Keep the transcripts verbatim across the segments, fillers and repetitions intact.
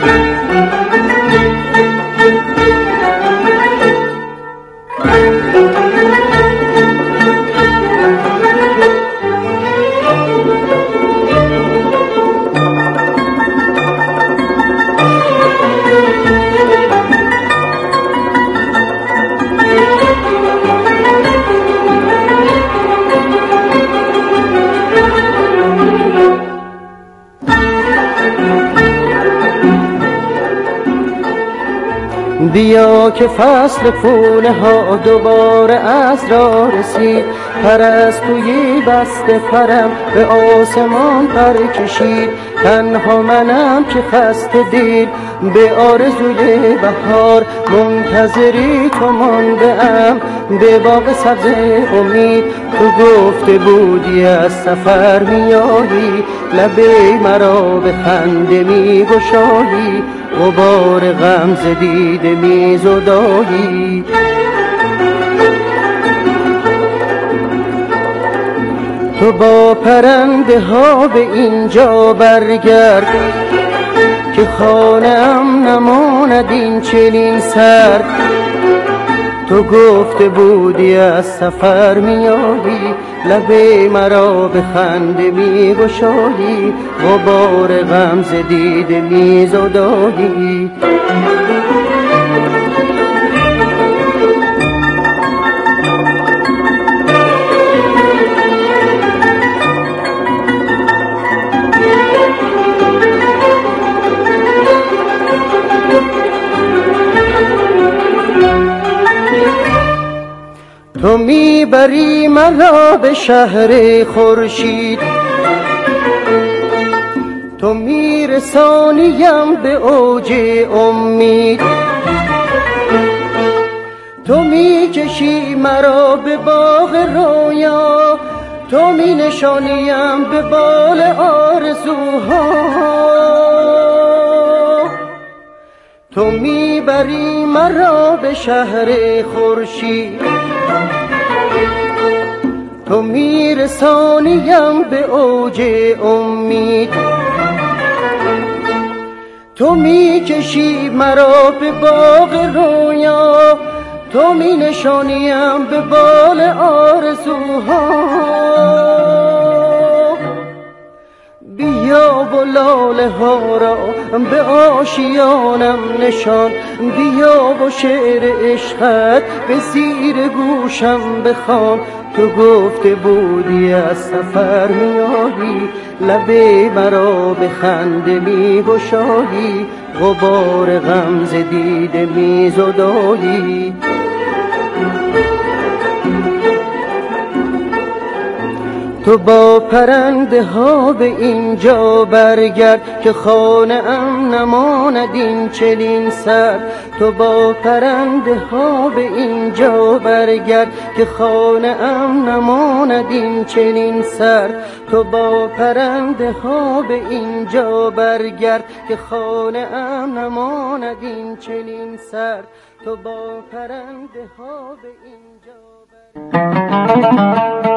بیا که فصل پونه ها دوباره از را رسید، پرستوی بسته پرم به آسمان پر کشید. تنها منم که خسته دل به آرزوی بهار، منتظری تو مانده ام به باغ سبز امید. تو گفته بودی از سفر میایی، لب مرا به خنده می گشایی، غبار غم ز دیده می زدایی. تو با پرنده ها به اینجا برگرد که خانه‌ام نماند این چنین سرد. تو گفته بودی از سفر میایی، لب مرا به خنده می گشایی، غبار غم ز دیده می زدایی. تو میبری مرا به شهر خورشید، تو میرسانیم به اوج امید. تو میکشی مرا به باغ رویا، تو مینشانیم به بال آرزوها. تو میبری مرا به شهر خورشید، تو میرسانیم به اوج امید. تو میکشی مرا به باغ رویا، تو مینشانیم به بال آرزوها. بیا و لاله ها را به آشیانم نشان، بیا و شعر عشقت به زیر گوشم بخوان. تو گفته بودی از سفر میایی، لب مرا به خنده می گشایی، غبار غم ز دیده می زدایی. تو با پرنده ها به اینجا برگرد که خانه ام نماند این چنین سر. تو با پرنده ها به اینجا برگرد که خانه ام نماند این چنین سر. تو با پرنده ها به اینجا برگرد که خانه ام نماند این چنین سر. تو با پرنده ها به اینجا برگرد.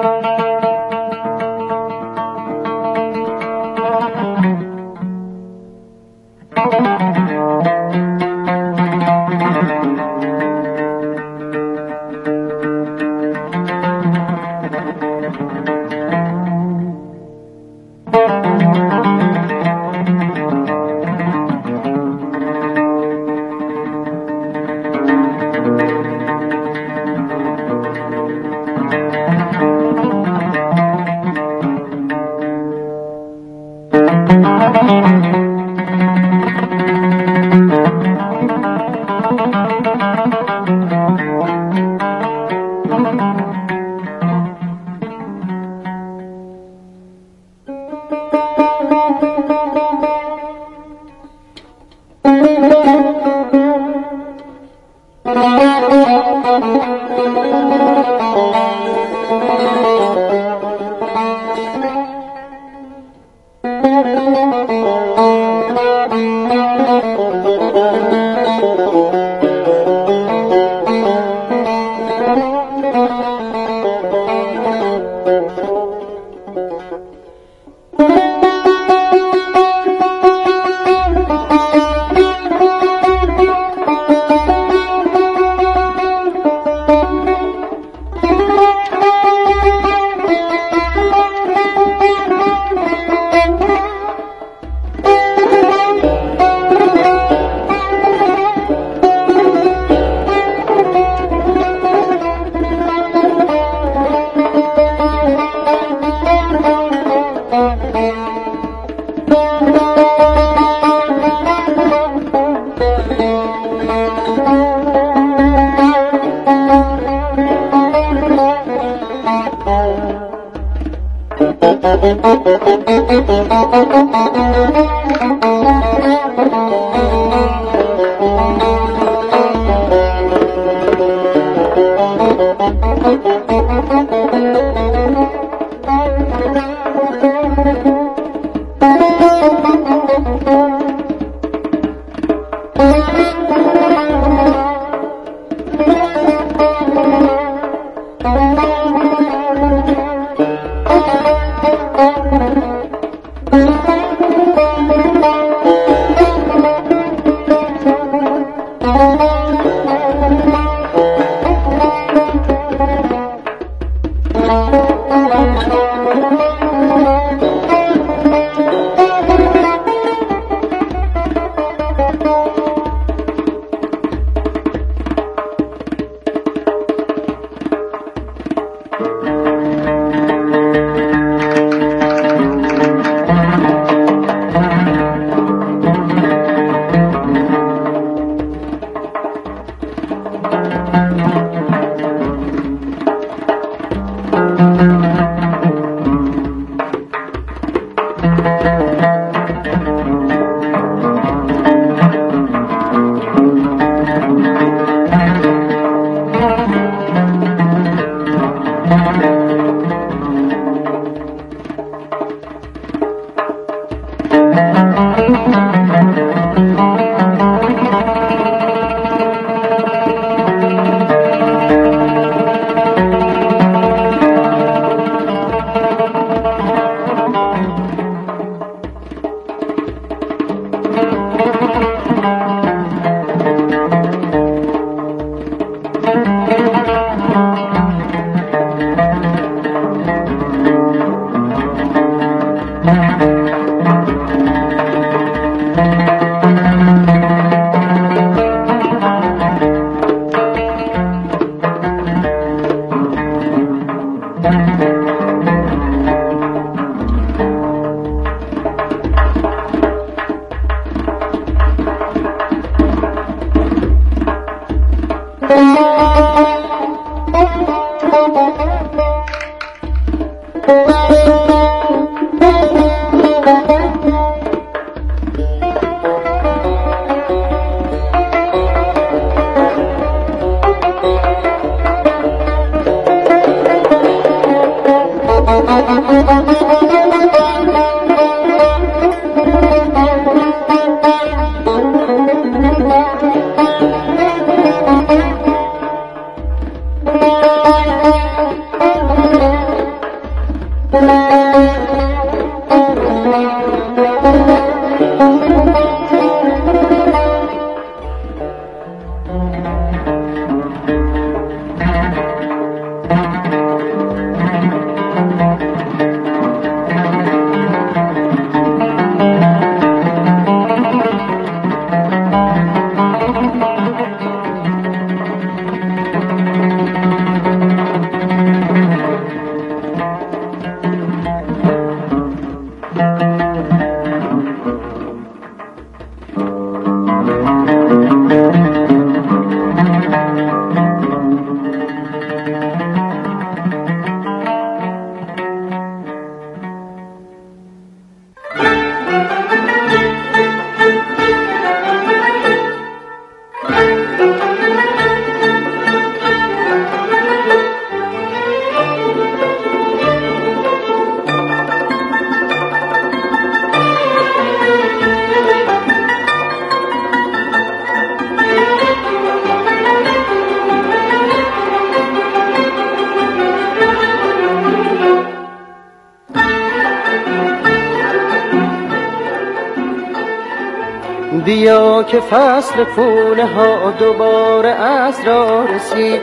بیا که فصل پونه ها دوباره از را رسید،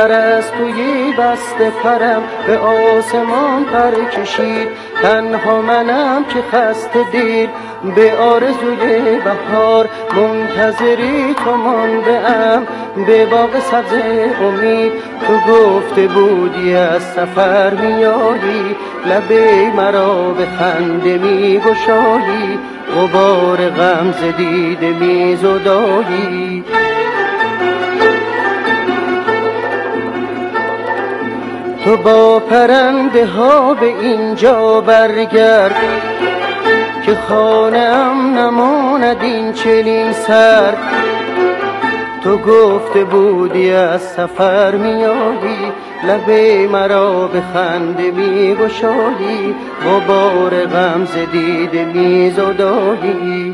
پرستویی بسته پرم به آسمان پر کشید. تنها منم که خسته دیر به آرزوی بهار، منتظری تو مانده ام به باغ سبز امید. تو گفته بودی از سفر میایی، لب مرا به خنده میگشایی، غبار غم ز دیده میزدایی. تو با پرنده ها به اینجا برگرد که خانه‌ام نماند این چنین سرد. تو گفته بودی از سفر میایی، لب مرا به خنده میگشایی، غبار غم ز دیده میزدایی.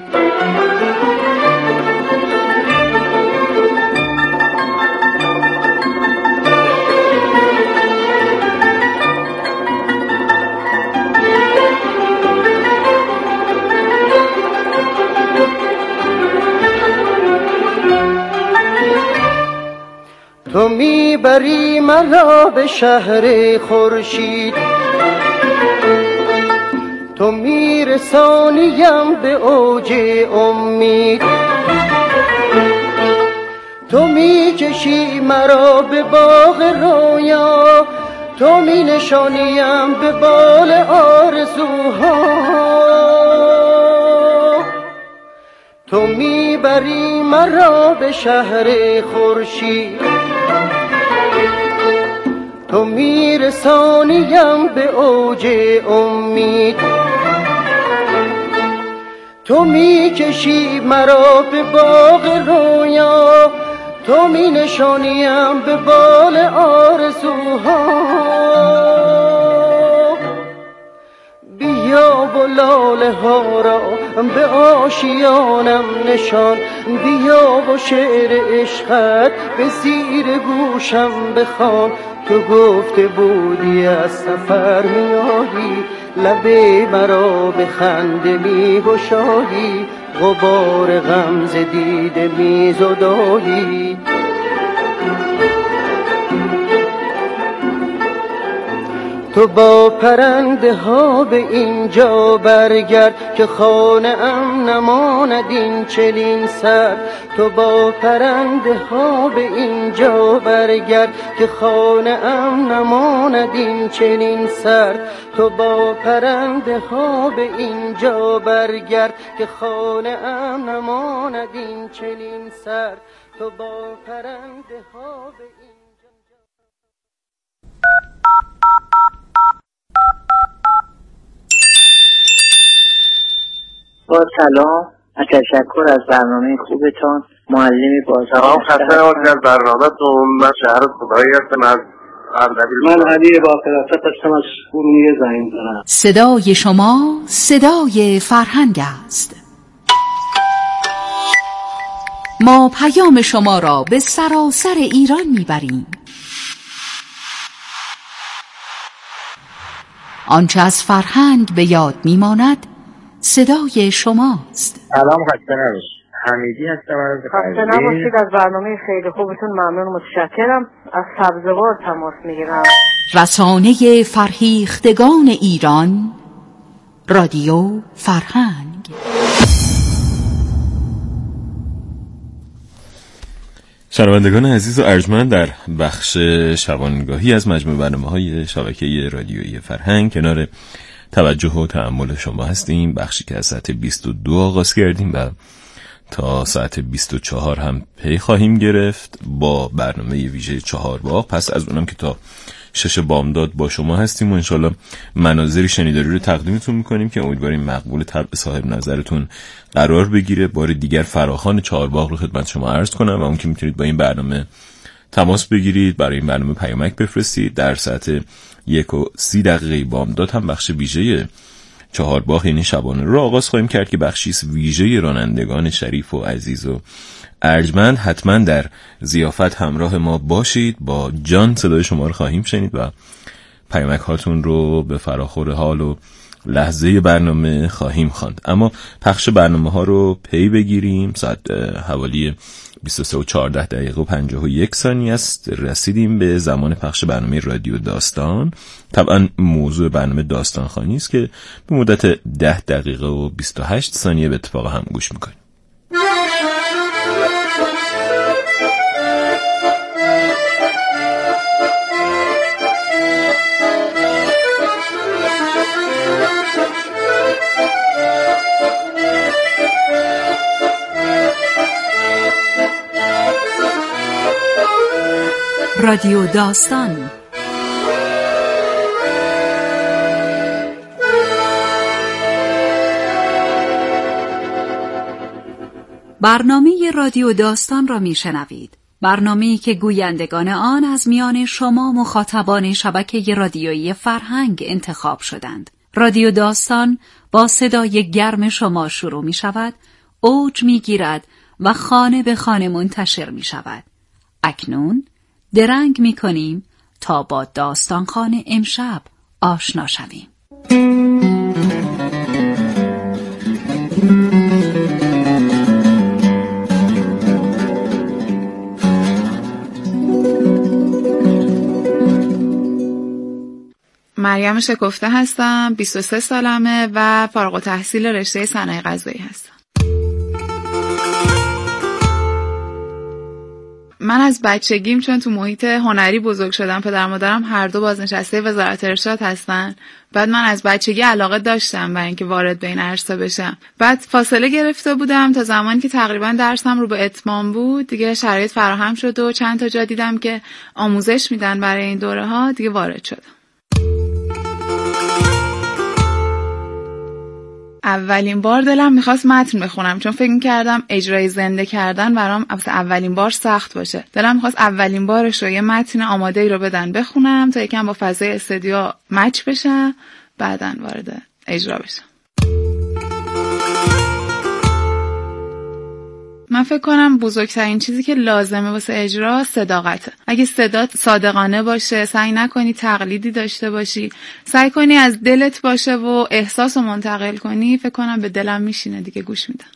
تو میبری مرا به شهر خورشید، تو میرسانیم به اوج امید، تو میکشی مرا به باغ رویا، تو مینشانیم به بال آرزوها. تو میبری مرا به شهر خورشید، تو میرسانیم به اوج امید، تو میکشی مرا به باغ رویا، تو مینشانیم به بال آرزوها. بیا و لاله ها را به آشیانم نشان، بیا و شعر عشقت به زیر گوشم بخوان. تو گفته بودی از سفر میایی، لب مرا به خنده میگشایی، غبار غم ز دیده میزدایی. تو با پرنده ها به اینجا برگرد که خانه‌ام نماند این چنین سرد. تو با پرنده ها به اینجا برگرد که خانه‌ام نماند این چنین سرد. تو با پرنده ها به اینجا برگرد که خانه‌ام نماند این چنین سرد. تو با پرنده ها به اینجا. با سلام و تشکر از برنامه خوبتان. معلمی بازار خسته نباشید از برنامه‌تون. من شهر خدایی هستم از اردبیل. من علی با فراست هستم از ارومیه زنگ زدم. صدای شما صدای فرهنگ است. ما پیام شما را به سراسر ایران میبریم. آنچه از فرهنگ به یاد میماند صدای شماست. سلام، خسته نباشید. حمیدی هستم از خسته نباشید. از برنامه خیلی خوبتون ممنون، متشکرم. از سبزوار تماس میگیرم. رسانه فرهیختگان ایران، رادیو فرهنگ. شنوندگان عزیز و ارجمند، در بخش شبانگاهی از مجموع برنامه‌های شبکه رادیویی فرهنگ کنار توجه و تأمل شما هستیم. بخشی که از ساعت بیست و دو آغاز کردیم و تا ساعت بیست و چهار هم پی خواهیم گرفت با برنامه ویژه چهارباغ. پس از اونم که تا شش بامداد با شما هستیم و انشالله مناظری شنیداری رو تقدیمتون میکنیم که امیدواریم مقبول طبع صاحب نظرتون قرار بگیره. بار دیگر فراخوان چهارباغ رو خدمت شما عرض کنم و اون که میتونید با این برنامه تماس بگیرید، برای این برنامه پیامک بفرستید. در ساعت یک و سی دقیقه بامداد هم بخش ویژه چهارباغ یعنی شبانه رو آغاز خواهیم کرد که بخشیست ویژه رانندگان شریف و عزیز و ارجمند. حتما در ضیافت همراه ما باشید. با جان صدای شما رو خواهیم شنید و پیامک هاتون رو به فراخور حال و لحظه برنامه خواهیم خواند. اما پخش برنامه ها رو پی بگیریم. ساعت حوالی بیست و سه و چهارده دقیقه و پنجاه و یک ثانیه است. رسیدیم به زمان پخش برنامه رادیو داستان. طبعا موضوع برنامه داستان خوانی است که به مدت ده دقیقه و بیست و هشت ثانیه به اتفاق هم گوش میکنیم. رادیو داستان برنامه رادیو داستان را میشنوید. برنامه‌ای که گویندگان آن از میان شما مخاطبان شبکه رادیویی فرهنگ انتخاب شدند. رادیو داستان با صدای گرم شما شروع می شود، اوج می گیرد و خانه به خانه منتشر می شود. اکنون درنگ می کنیم تا با داستانخوان امشب آشنا شویم. مریم شکفته هستم، بیست و سه سالمه و فارغ التحصیل رشته صنایع غذایی هستم. من از بچگیم چون تو محیط هنری بزرگ شدم، پدر مادرم هر دو بازنشسته وزارت ارشاد هستن. بعد من از بچگی علاقه داشتم برای اینکه وارد به این عرصه بشم. بعد فاصله گرفته بودم تا زمانی که تقریبا درسم رو به اتمام بود، دیگه شرایط فراهم شد و چند تا جا دیدم که آموزش میدن برای این دوره ها، دیگه وارد شدم. اولین بار دلم میخواست متن بخونم، چون فکر میکردم اجرای زنده کردن برام اولین بار سخت باشه. دلم میخواست اولین بارش رو یه متن آماده ای رو بدن بخونم تا یکم با فضای استودیو مچ بشم، بعداً وارد اجرا بشم. من فکر کنم بزرگترین چیزی که لازمه واسه اجرا صداقته. اگه صدات صادقانه باشه، سعی نکنی تقلیدی داشته باشی، سعی کنی از دلت باشه و احساس رو منتقل کنی، فکر کنم به دلم میشینه دیگه، گوش میدم.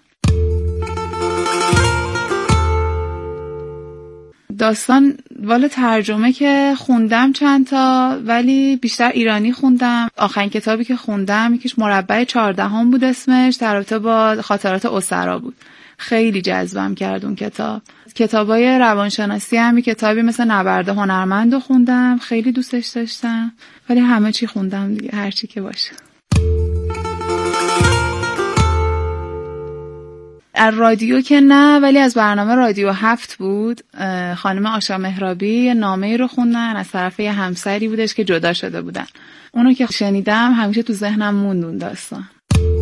داستان والا ترجمه که خوندم چند تا، ولی بیشتر ایرانی خوندم. آخرین کتابی که خوندم یکیش مربع چهاردهم بود اسمش، در رابطه با خاطرات اسرا بود. خیلی جذبم کرد اون کتاب. کتابای روانشناسی هم کتابی مثل نبرد هنرمند رو خوندم، خیلی دوستش داشتم، ولی همه چی خوندم دیگه، هر چی که باشه. از رادیو که نه، ولی از برنامه رادیو هفت بود. خانم آشا مهرابی نامه‌ای رو خوندن از طرف یه همسری بودش که جدا شده بودن. اونو که شنیدم همیشه تو ذهنم موند اون داستان.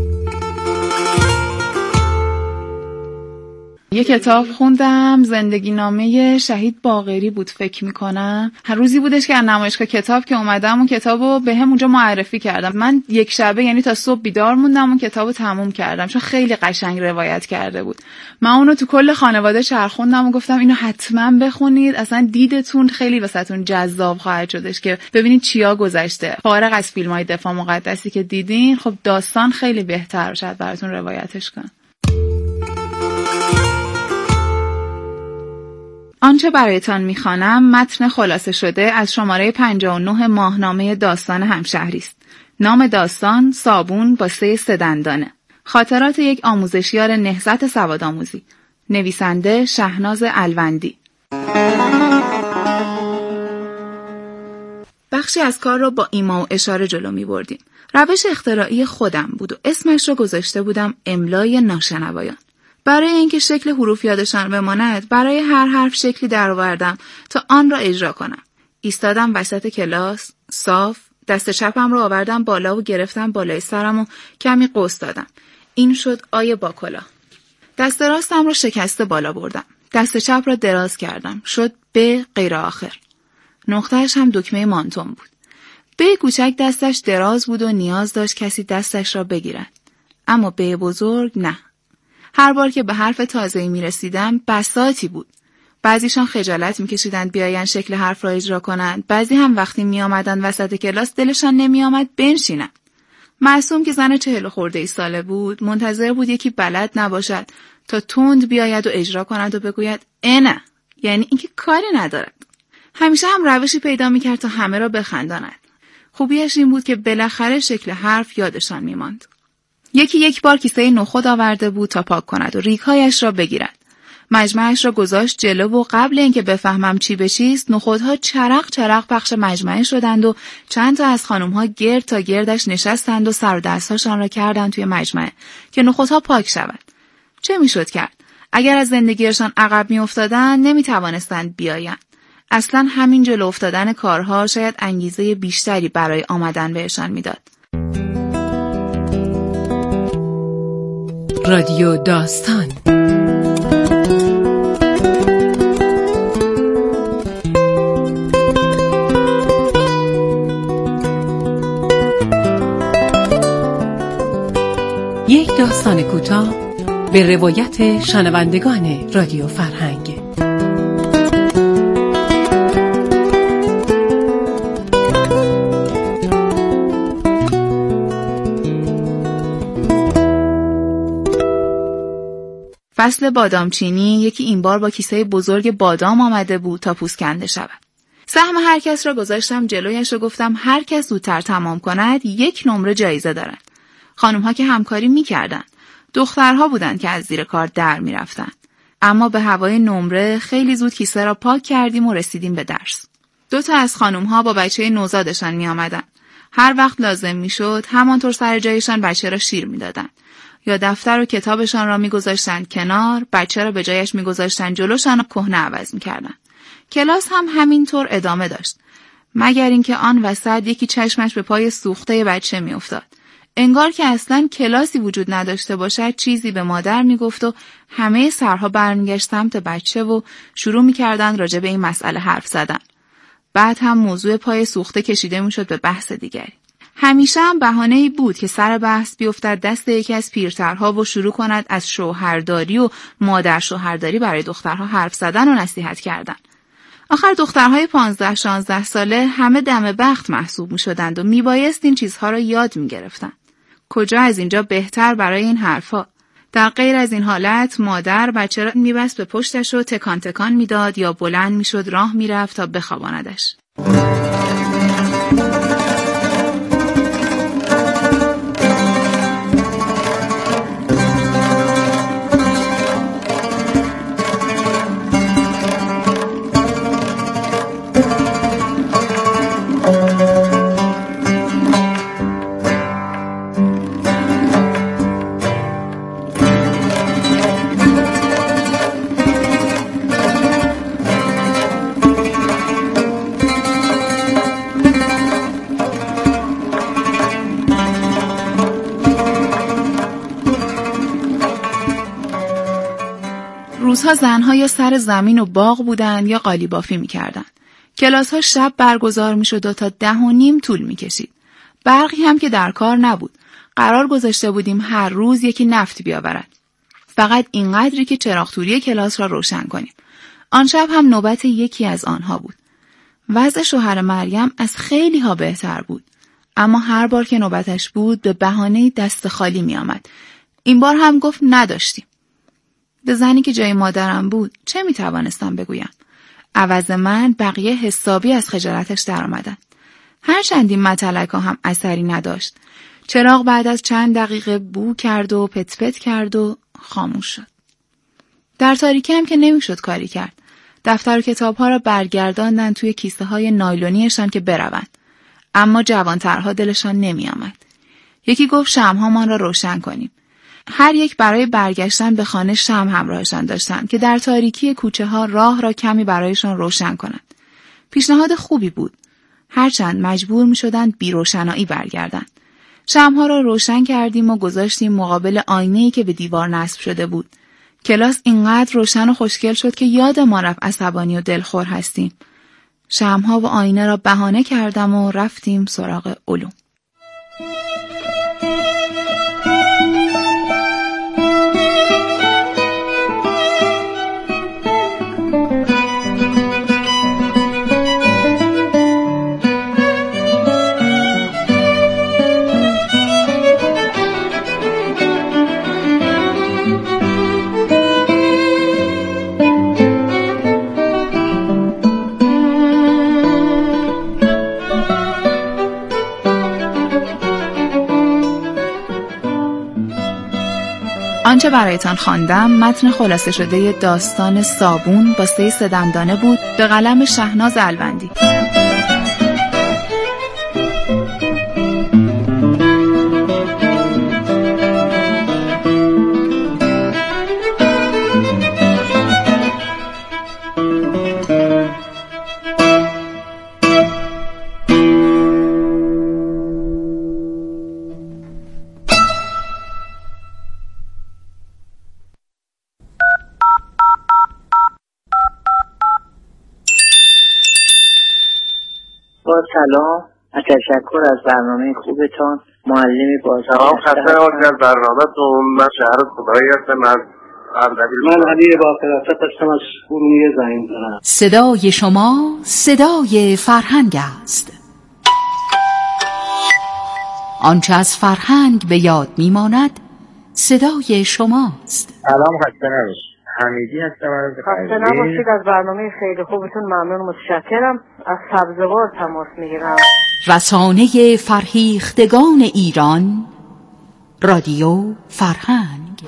یه کتاب خوندم، زندگی نامه شهید باقری بود فکر میکنم. هر روزی بودش که از نمایشگاه کتاب که اومدم اون کتابو به هم اونجا معرفی کردم. من یک شبه یعنی تا صبح بیدار موندم اون کتابو تموم کردم، چون خیلی قشنگ روایت کرده بود. من اونو تو کل خانواده چرخوندم و گفتم اینو حتما بخونید، اصلا دیدتون خیلی واسهتون جذاب خواهد شدش که ببینید چیا گذشته. فارغ از فیلم‌های دفاع مقدسی که دیدین، خب داستان خیلی بهتر شد براتون روایتش کنم. آنچه برایتان میخوانم متن خلاصه شده از شماره پنجاه و نه ماهنامه داستان همشهری است. نام داستان صابون با سه سدندانه. خاطرات یک آموزشیار نهضت سوادآموزی. نویسنده شهناز الوندی. بخشی از کار را با ایما و اشاره جلو می بردیم. روش اختراعی خودم بود و اسمش را گذاشته بودم املای ناشنوایان. برای اینکه شکل حروف یادشان بماند، برای هر حرف شکلی درآوردم تا آن را اجرا کنم. ایستادم وسط کلاس، صاف، دست چپم را آوردم بالا و گرفتم بالای سرم و کمی قوس دادم. این شد آیه با کلاه. دست راستم را شکسته بالا بردم. دست چپ را دراز کردم. شد ب غیر آخر. نقطه‌اش هم دکمه مانتون بود. ب کوچک دستش دراز بود و نیاز داشت کسی دستش را بگیرد. اما ب بزرگ نه. هر بار که به حرف تازه‌ای می‌رسیدم بساطی بود. بعضیشان خجالت می‌کشیدند بیاین شکل حرف را اجرا کنند، بعضی هم وقتی می‌آمدند وسط کلاس دلشان نمی‌آمد بنشینند. معصوم که زن چهل خورده ای ساله بود، منتظر بود یکی بلد نباشد تا تند بیاید و اجرا کند و بگوید اه نه، یعنی اینکه کاری ندارد. همیشه هم روشی پیدا می‌کرد تا همه را بخنداند. خوبیش این بود که بالاخره شکل حرف یادشان می‌ماند. یکی یک بار کیسه نخود آورده بود تا پاک کند و ریگ‌هایش را بگیرد. مجمعش را گذاشت جلو و قبل اینکه بفهمم چی به چیست، نخودها چرق چرق پخش مجمعه شدند و چند تا از خانم‌ها گرد تا گردش نشستند و سر و دست‌هاشان را کردند توی مجمعه که نخودها پاک شود. چه میشد کرد؟ اگر از زندگیشان عقب می‌افتادند نمی‌توانستند بیایند. اصلاً همین جلو افتادن کارها شاید انگیزه بیشتری برای آمدن بهشان میداد. رادیو داستان. داستان کوتاه به روایت شنوندگان رادیو فرهنگ. فصل بادامچینی یکی این بار با کیسه بزرگ بادام آمده بود تا پوست کنده شود. سهم هر کس را گذاشتم جلویش و گفتم هر کس زودتر تمام کند یک نمره جایزه دارد. خانم‌ها که همکاری می‌کردند. دخترها بودند که از زیر کار در می‌رفتند. اما به هوای نمره خیلی زود کیسه را پاک کردیم و رسیدیم به درس. دو تا از خانم‌ها با بچه نوزادشان می‌آمدند. هر وقت لازم می‌شد همانطور سر جایشان بچه را شیر می‌دادند. یا دفتر و کتابشان را می‌گذاشتند کنار، بچه را به جایش می‌گذاشتند جلوشان و کهنه عوض می‌کردند. کلاس هم همینطور ادامه داشت. مگر اینکه آن وسط یکی چشمش به پای سوخته بچه می‌افتاد. انگار که اصلاً کلاسی وجود نداشته باشد چیزی به مادر میگفت و همه سرها برمیگشت سمت بچه و شروع میکردن راجع به این مسئله حرف زدن. بعد هم موضوع پای سوخته کشیده میشد به بحث دیگری. همیشه هم بهانه‌ای بود که سر بحث بیفتد دست یکی از پیرترها و شروع کند از شوهرداری و مادر شوهرداری برای دخترها حرف زدن و نصیحت کردن. آخر دخترهای پانزده شانزده ساله همه دم بخت محسوب میشدند و میبایست این چیزها را یاد میگرفتند. کجا از اینجا بهتر برای این حرفا؟ در غیر از این حالت مادر بچه را میبست به پشتش و تکان تکان میداد یا بلند میشد راه میرفت تا بخواباندش. روزها زنها یا سر زمین و باغ بودند یا قالیبافی می‌کردند. کلاس‌ها شب برگزار می‌شد و تا ده و نیم طول می‌کشید. برقی هم که در کار نبود. قرار گذاشته بودیم هر روز یکی نفت بیاورد. فقط اینقدری که چراغ‌توری کلاس را روشن کنیم. آن شب هم نوبت یکی از آنها بود. وضع شوهر مریم از خیلی ها بهتر بود. اما هر بار که نوبتش بود به بهانه دست خالی می‌آمد. این بار هم گفت نداشتیم. به زنی که جای مادرم بود چه میتوانستم بگویم؟ عوض من بقیه حسابی از خجالتش در آمدن. هرچند این متلکا هم اثری نداشت. چراغ بعد از چند دقیقه بو کرد و پت پت کرد و خاموش شد. در تاریکی هم که نمیشد کاری کرد. دفتر و کتابها را برگرداندن توی کیسه های نایلونیشان که بروند. اما جوانترها دلشان نمی آمد. یکی گفت شمع‌هامان را روشن کنیم. هر یک برای برگشتن به خانه شمع همراهشان داشتند که در تاریکی کوچه ها راه را کمی برایشان روشن کنند. پیشنهاد خوبی بود. هرچند مجبور می شدند بی روشنایی برگردند. شمع‌ها را روشن کردیم و گذاشتیم مقابل آینه‌ای که به دیوار نصب شده بود. کلاس اینقدر روشن و خوشگل شد که یادمان رفت عصبانی و دلخور هستیم. شمع‌ها و آینه را بهانه کردم و رفتیم سراغ علوم. آنچه برایتان خواندم متن خلاصه شده داستان صابون با سه سدمدانه بود به قلم شهناز الوندی. با سلام و تشکر از برنامه خوبتان. معلمی باز سلام، خسته نباشید از برنامه‌تون. من شهر خدایی هستم از اردبیل. من علی باقرفت هستم از ارومیه زنگ می‌زنم. صدای شما صدای فرهنگ است. آنچه از فرهنگ به یاد میماند صدای شماست. سلام، خسته نباشید. حمیدی هستم از خسته نباشید. از برنامه خیلی خوبتون ممنون، متشکرم. از سبزوار تماس میگیرم. رسانه فرهیختگان ایران، رادیو فرهنگ.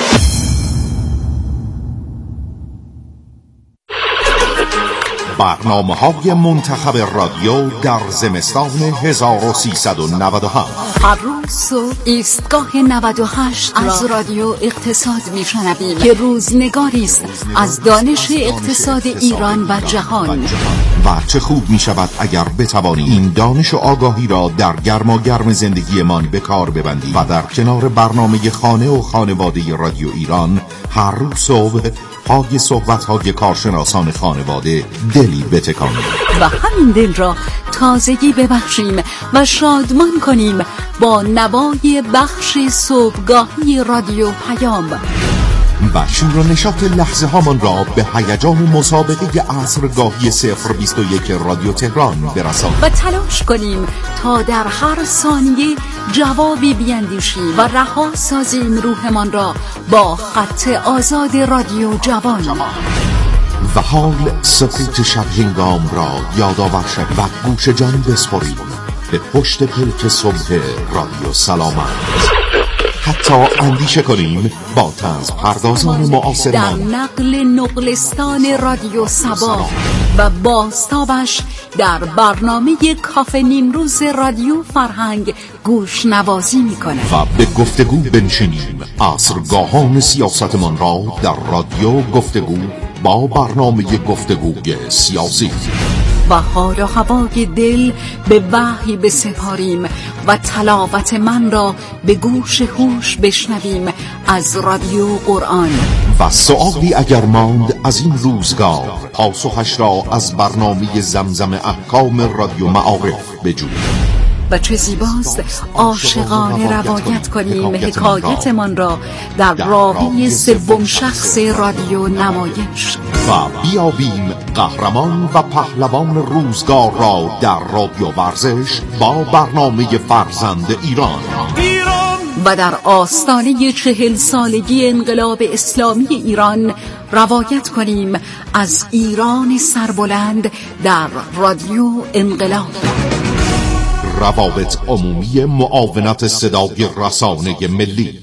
برنامه‌های منتخب رادیو در زمستان هزار و سیصد و نود و هفت. هر روز صبح ایستگاه نود و هشت از رادیو اقتصاد میشنویم که روزنگاری است از دانش اقتصاد ایران و جهان. و چه خوب می شود اگر بتوانیم این دانش و آگاهی را در گرما گرم زندگیمان به کار ببندیم و در کنار برنامه خانه و خانواده رادیو ایران هر روز صبح پای صحبت‌های کارشناسان خانواده دلی بتکانیم و همین دل را تازگی ببخشیم و شادمان کنیم با نوای بخش صبحگاهی رادیو پیام و شور و نشاط لحظه هامان را به هیجان مسابقه عصرگاهی صفر بیست و یک رادیو تهران برسانیم و تلاش کنیم تا در هر ثانیه جوابی بیندیشیم و رها سازیم روحمان را با خط آزاد رادیو جوان. و حال سکوت شب هنگام را یادآور شویم و گوش جان بسپاریم به پشت پلک صبح رادیو سلامت. حتی اندیشه کنیم با طنز پردازان معاصرمان در نقل نقلستان رادیو سبا و باستابش در برنامه کافه نیمروز رادیو فرهنگ گوش نوازی میکنه و به گفتگو بنشینیم. عصرگاهان سیاستمان را در رادیو گفتگو با برنامه گفتگوی سیاسی و حال و هوای دل به وحی بسپاریم و تلاوت من را به گوش هوش بشنویم از رادیو قرآن. و سؤالی اگر ماند از این روزگار پاسخش را از برنامه زمزم احکام رادیو معارف بجوییم. و چه زیباست عاشقانه روایت کنیم حکایتمان را در راوی سوم شخص رادیو نمایش و بیابیم قهرمان و پهلوان روزگار را در رادیو ورزش با برنامه فرزند ایران. و در آستانه چهل سالگی انقلاب اسلامی ایران روایت کنیم از ایران سربلند در رادیو انقلاب. روابط عمومی معاونت صدای رسانه ملی.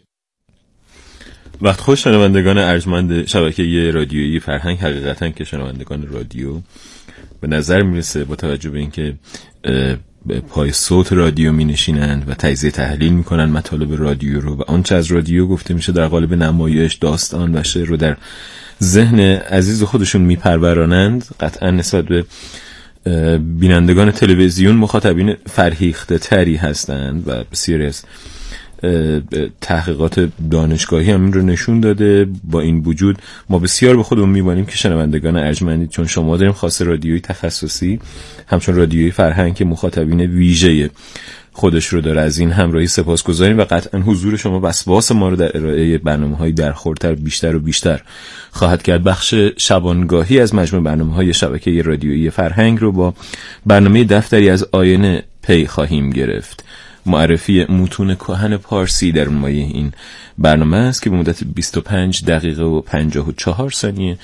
وقت خوش شنوندگان ارجمند شبکه رادیویی فرهنگ، حقیقتا که شنوندگان رادیو به نظر میرسه با توجه به اینکه پای صوت رادیو می نشینند و تجزیه تحلیل می کنند مطالب رادیو رو و آنچه از رادیو گفته میشه در قالب نمایش، داستان و شعر رو در ذهن عزیز خودشون می پرورانند، قطعا نسبت به بینندگان تلویزیون مخاطبین فرهیخته تری هستند و بسیاری از تحقیقات دانشگاهی هم این رو نشون داده. با این وجود ما بسیار به خودمون می‌بالیم که شنوندگان ارجمندید، چون شما داریم خاص رادیویی تخصصی همچون رادیویی فرهنگ که مخاطبین ویژه خودش رو داره، از این همراهی سپاسگزاریم و قطعا حضور شما وسواس ما رو در ارائه برنامه‌های درخورتر بیشتر و بیشتر خواهد کرد. بخش شبانگاهی از مجموع برنامه‌های شبکه رادیویی فرهنگ رو با برنامه دفتری از آینه پی خواهیم گرفت. معرفی متون کهن پارسی در مایه این برنامه است که به مدت بیست و پنج دقیقه و پنجاه و چهار ثانیه